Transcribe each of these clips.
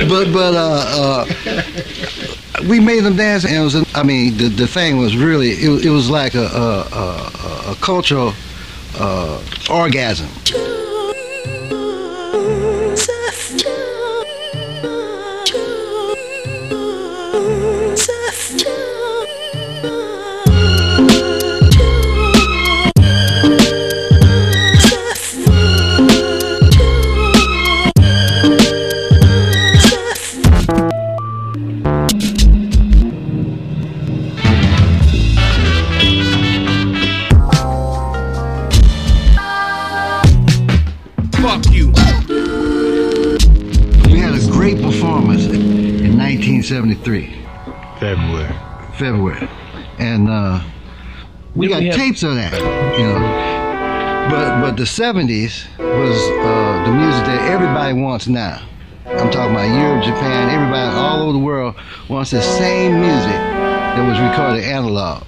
we made them dance, and it was, the thing was really, it was like a cultural orgasm. We had a great performance in 1973. February. And we got tapes of that, you know. But the 70s was the music that everybody wants now. I'm talking about Europe, Japan, everybody all over the world wants the same music that was recorded analog.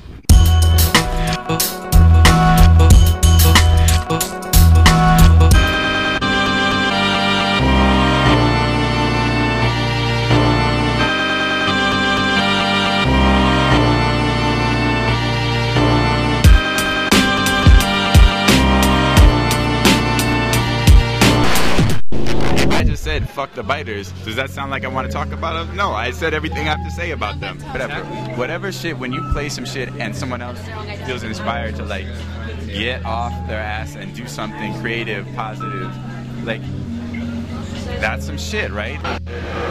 Said fuck the biters. Does that sound like I want to talk about them? No, I said everything I have to say about them. Whatever shit, when you play some shit and someone else feels inspired to like get off their ass and do something creative, positive, like that's some shit, right?